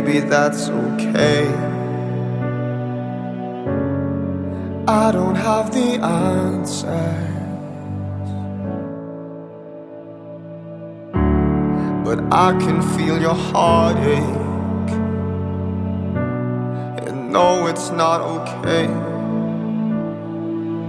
maybe that's okay. I don't have the answers, but I can feel your heartache and know it's not okay.